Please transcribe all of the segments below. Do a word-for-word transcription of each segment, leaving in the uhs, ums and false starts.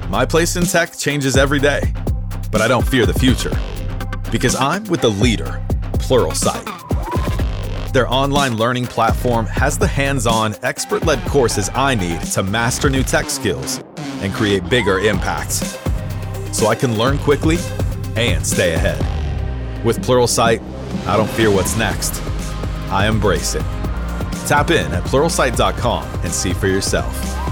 My place in tech changes every day, but I don't fear the future because I'm with the leader, Pluralsight. Their online learning platform has the hands-on, expert-led courses I need to master new tech skills and create bigger impacts, so I can learn quickly and stay ahead. With Pluralsight, I don't fear what's next. I embrace it. Tap in at pluralsight dot com and see for yourself.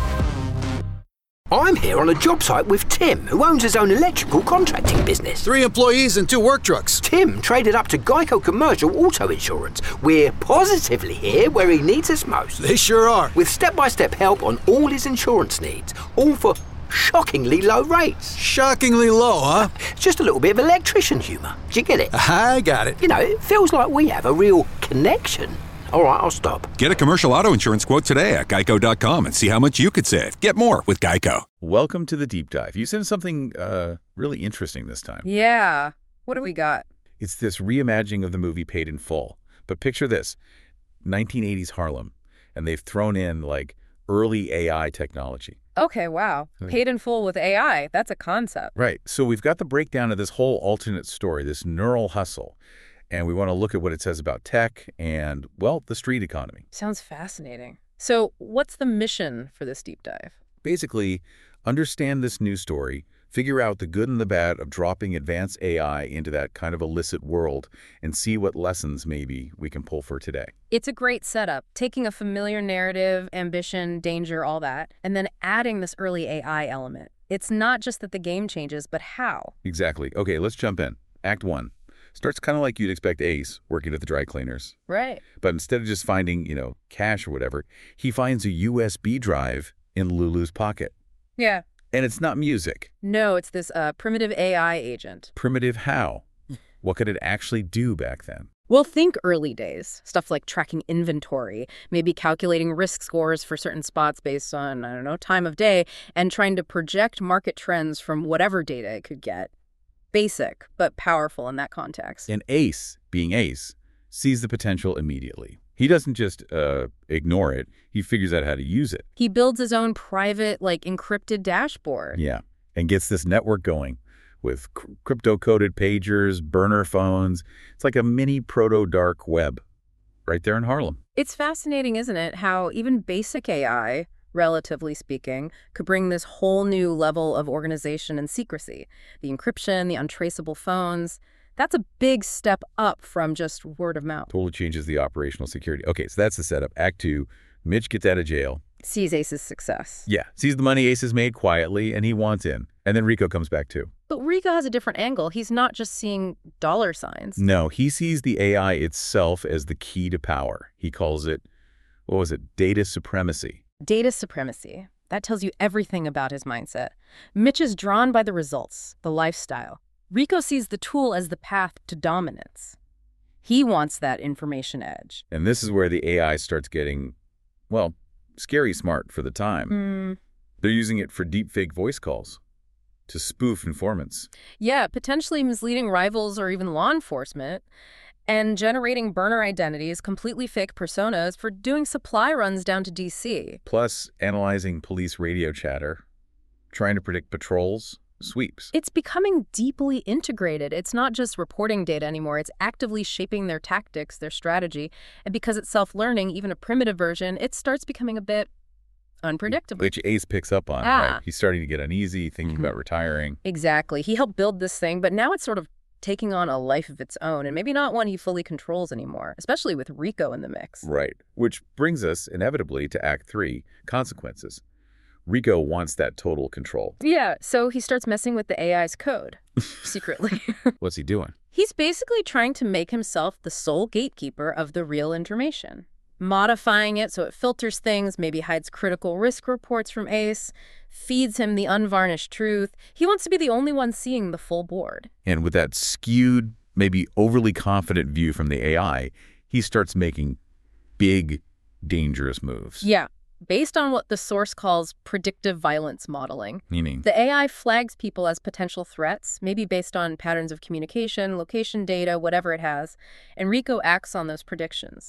I'm here on a job site with Tim, who owns his own electrical contracting business. Three employees and two work trucks. Tim traded up to Geico Commercial Auto Insurance. We're positively here where he needs us most. They sure are. With step-by-step help on all his insurance needs, all for shockingly low rates. Shockingly low, huh? It's just a little bit of electrician humour. Do you get it? I got it. You know, it feels like we have a real connection. All right, I'll stop. Get a commercial auto insurance quote today at geico dot com and see how much you could save. Get more with Geico. Welcome to the deep dive. You sent something uh, really interesting this time. Yeah. What do we got? It's this reimagining of the movie Paid in Full. But picture this, nineteen eighties Harlem, and they've thrown in, like, early A I technology. Okay, wow. Paid in Full with A I. That's a concept. Right. So we've got the breakdown of this whole alternate story, this neural hustle. And we want to look at what it says about tech and, well, the street economy. Sounds fascinating. So what's the mission for this deep dive? Basically, understand this news story, figure out the good and the bad of dropping advanced A I into that kind of illicit world, and see what lessons maybe we can pull for today. It's a great setup, taking a familiar narrative, ambition, danger, all that, and then adding this early A I element. It's not just that the game changes, but how. Exactly. Okay, let's jump in. Act one. Starts kind of like you'd expect Ace working at the dry cleaners. Right. But instead of just finding, you know, cash or whatever, he finds a U S B drive in Lulu's pocket. Yeah. And it's not music. No, it's this uh, primitive A I agent. Primitive how? What could it actually do back then? Well, think early days. Stuff like tracking inventory, maybe calculating risk scores for certain spots based on, I don't know, time of day, and trying to project market trends from whatever data it could get. Basic, but powerful in that context. And Ace, being Ace, sees the potential immediately. He doesn't just uh, ignore it. He figures out how to use it. He builds his own private, like, encrypted dashboard. Yeah, and gets this network going with cr- crypto-coded pagers, burner phones. It's like a mini proto-dark web right there in Harlem. It's fascinating, isn't it, how even basic A I, relatively speaking, could bring this whole new level of organization and secrecy. The encryption, the untraceable phones, that's a big step up from just word of mouth. Totally changes the operational security. Okay, so that's the setup. Act two, Mitch gets out of jail. Sees Ace's success. Yeah, sees the money Ace has made quietly, and he wants in. And then Rico comes back too. But Rico has a different angle. He's not just seeing dollar signs. No, he sees the A I itself as the key to power. He calls it, what was it, data supremacy. Data supremacy. That tells you everything about his mindset. Mitch is drawn by the results, the lifestyle. Rico sees the tool as the path to dominance. He wants that information edge. And this is where the A I starts getting, well, scary smart for the time. Mm. They're using it for deepfake voice calls to spoof informants. Yeah, potentially misleading rivals or even law enforcement. And generating burner identities, completely fake personas for doing supply runs down to D C. Plus, analyzing police radio chatter, trying to predict patrols, sweeps. It's becoming deeply integrated. It's not just reporting data anymore. It's actively shaping their tactics, their strategy. And because it's self-learning, even a primitive version, it starts becoming a bit unpredictable. Which Ace picks up on, ah. right? He's starting to get uneasy, thinking Mm-hmm. about retiring. Exactly. He helped build this thing, but now it's sort of taking on a life of its own, and maybe not one he fully controls anymore, especially with Rico in the mix. Right. Which brings us, inevitably, to Act three, consequences. Rico wants that total control. Yeah, so he starts messing with the A I's code, secretly. What's he doing? He's basically trying to make himself the sole gatekeeper of the real information. Modifying it so it filters things, maybe hides critical risk reports from Ace, feeds him the unvarnished truth. He wants to be the only one seeing the full board. And with that skewed, maybe overly confident view from the A I, he starts making big, dangerous moves. Yeah, based on what the source calls predictive violence modeling. Meaning? The A I flags people as potential threats, maybe based on patterns of communication, location data, whatever it has, and Rico acts on those predictions.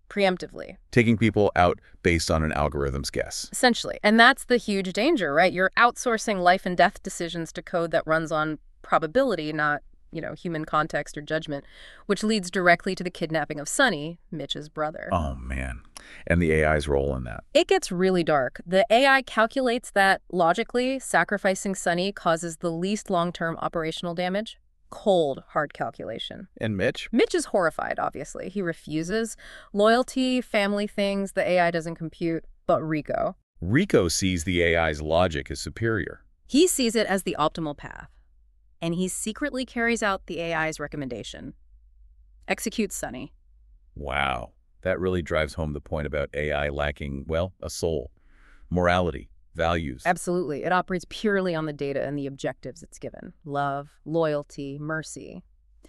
preemptively. Taking people out based on an algorithm's guess. Essentially. And that's the huge danger, right? You're outsourcing life and death decisions to code that runs on probability, not, you know, human context or judgment, which leads directly to the kidnapping of Sonny, Mitch's brother. Oh, man. And the A I's role in that. It gets really dark. The A I calculates that, logically, sacrificing Sonny causes the least long-term operational damage. Cold, hard calculation. And Mitch? Mitch is horrified, obviously. He refuses. Loyalty, family things, the A I doesn't compute. But Rico. Rico sees the A I's logic as superior. He sees it as the optimal path. And he secretly carries out the A I's recommendation. Execute Sonny. Wow. That really drives home the point about A I lacking, well, a soul, morality, values. Absolutely. It operates purely on the data and the objectives it's given. Love, loyalty, mercy.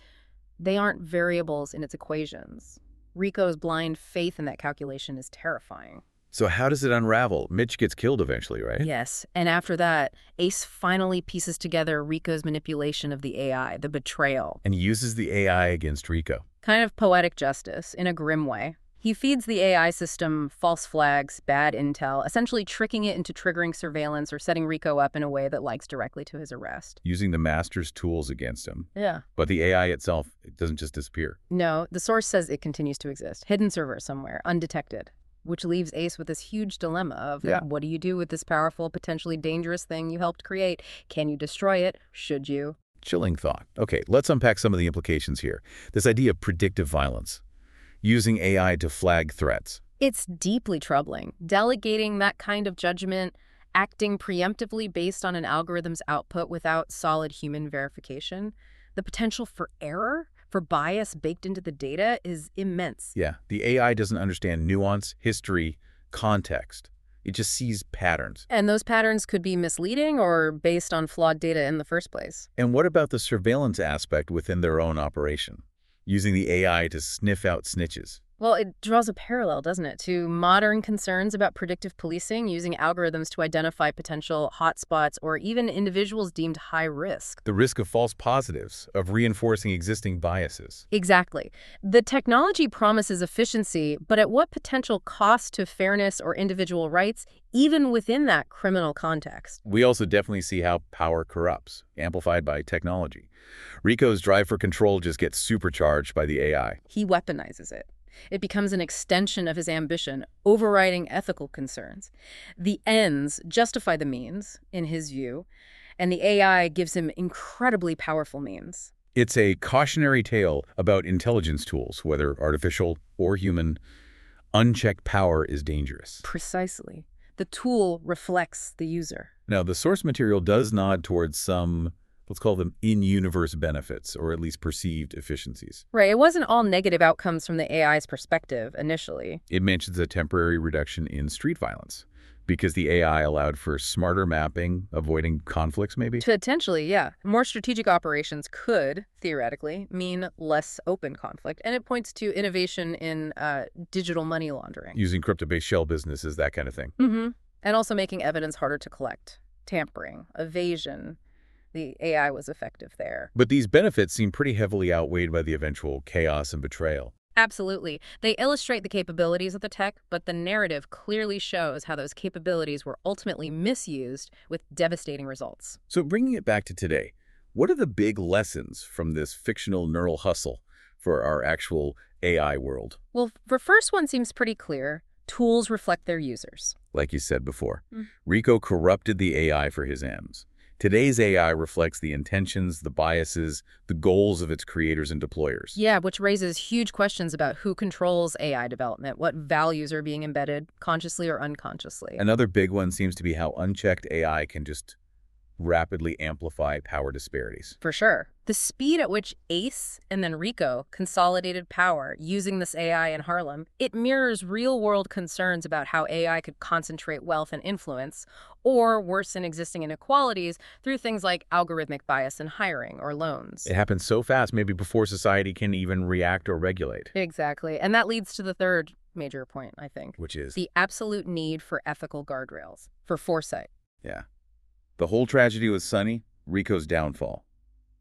They aren't variables in its equations. Rico's blind faith in that calculation is terrifying. So how does it unravel? Mitch gets killed eventually, right? Yes. And after that, Ace finally pieces together Rico's manipulation of the A I, the betrayal. And uses the A I against Rico. Kind of poetic justice, in a grim way. He feeds the A I system false flags, bad intel, essentially tricking it into triggering surveillance or setting Rico up in a way that links directly to his arrest. Using the master's tools against him. Yeah. But the A I itself, it doesn't just disappear. No, the source says it continues to exist. Hidden server somewhere, undetected. Which leaves Ace with this huge dilemma of, yeah. what do you do with this powerful, potentially dangerous thing you helped create? Can you destroy it? Should you? Chilling thought. Okay, let's unpack some of the implications here. This idea of predictive violence. Using A I to flag threats. It's deeply troubling. Delegating that kind of judgment, acting preemptively based on an algorithm's output without solid human verification, the potential for error, for bias baked into the data is immense. Yeah, the A I doesn't understand nuance, history, context. It just sees patterns. And those patterns could be misleading or based on flawed data in the first place. And what about the surveillance aspect within their own operation? Using the A I to sniff out snitches. Well, it draws a parallel, doesn't it, to modern concerns about predictive policing, using algorithms to identify potential hotspots or even individuals deemed high risk. The risk of false positives, of reinforcing existing biases. Exactly. The technology promises efficiency, but at what potential cost to fairness or individual rights, even within that criminal context? We also definitely see how power corrupts, amplified by technology. Rico's drive for control just gets supercharged by the A I. He weaponizes it. It becomes an extension of his ambition, overriding ethical concerns. The ends justify the means, in his view, and the A I gives him incredibly powerful means. It's a cautionary tale about intelligence tools, whether artificial or human. Unchecked power is dangerous. Precisely. The tool reflects the user. Now, the source material does nod towards some, let's call them in-universe benefits, or at least perceived efficiencies. Right. It wasn't all negative outcomes from the A I's perspective initially. It mentions a temporary reduction in street violence because the A I allowed for smarter mapping, avoiding conflicts maybe? Potentially, yeah. More strategic operations could, theoretically, mean less open conflict. And it points to innovation in uh, digital money laundering. Using crypto-based shell businesses, that kind of thing. Mm-hmm. And also making evidence harder to collect. Tampering, evasion. The A I was effective there. But these benefits seem pretty heavily outweighed by the eventual chaos and betrayal. Absolutely. They illustrate the capabilities of the tech, but the narrative clearly shows how those capabilities were ultimately misused with devastating results. So bringing it back to today, what are the big lessons from this fictional neural hustle for our actual A I world? Well, the first one seems pretty clear. Tools reflect their users. Like you said before, Mm. Rico corrupted the A I for his ends. Today's A I reflects the intentions, the biases, the goals of its creators and deployers. Yeah, which raises huge questions about who controls A I development, what values are being embedded, consciously or unconsciously. Another big one seems to be how unchecked A I can just rapidly amplify power disparities. For sure. The speed at which Ace and then Rico consolidated power using this A I in Harlem, it mirrors real-world concerns about how A I could concentrate wealth and influence or worsen existing inequalities through things like algorithmic bias in hiring or loans. It happens so fast, maybe before society can even react or regulate. Exactly. And that leads to the third major point, I think. Which is? The absolute need for ethical guardrails, for foresight. Yeah. The whole tragedy with Sonny, Rico's downfall.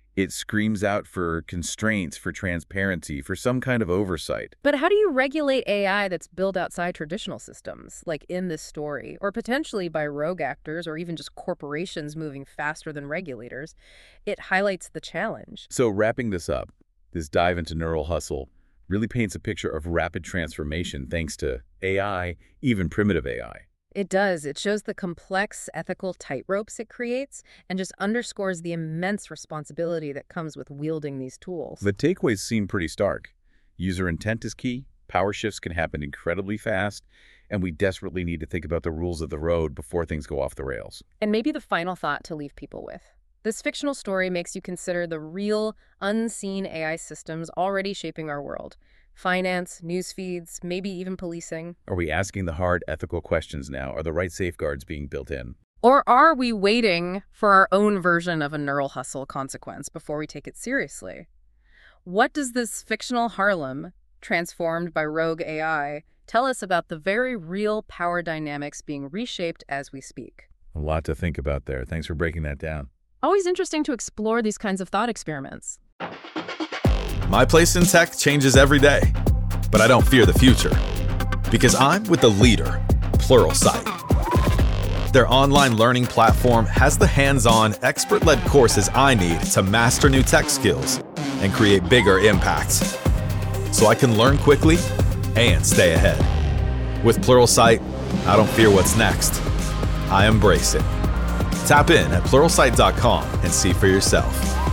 It screams out for constraints, for transparency, for some kind of oversight. But how do you regulate A I that's built outside traditional systems, like in this story, or potentially by rogue actors or even just corporations moving faster than regulators? It highlights the challenge. So wrapping this up, this dive into Neural Hustle really paints a picture of rapid transformation thanks to A I, even primitive A I. It does. It shows the complex ethical tightropes it creates and just underscores the immense responsibility that comes with wielding these tools. The takeaways seem pretty stark. User intent is key, power shifts can happen incredibly fast, and we desperately need to think about the rules of the road before things go off the rails. And maybe the final thought to leave people with. This fictional story makes you consider the real, unseen A I systems already shaping our world. Finance, news feeds, maybe even policing. Are we asking the hard ethical questions now? Are the right safeguards being built in? Or are we waiting for our own version of a neural hustle consequence before we take it seriously? What does this fictional Harlem, transformed by rogue A I, tell us about the very real power dynamics being reshaped as we speak? A lot to think about there. Thanks for breaking that down. Always interesting to explore these kinds of thought experiments. My place in tech changes every day, but I don't fear the future because I'm with the leader, Pluralsight. Their online learning platform has the hands-on, expert-led courses I need to master new tech skills and create bigger impacts, so I can learn quickly and stay ahead. With Pluralsight, I don't fear what's next. I embrace it. Tap in at pluralsight dot com and see for yourself.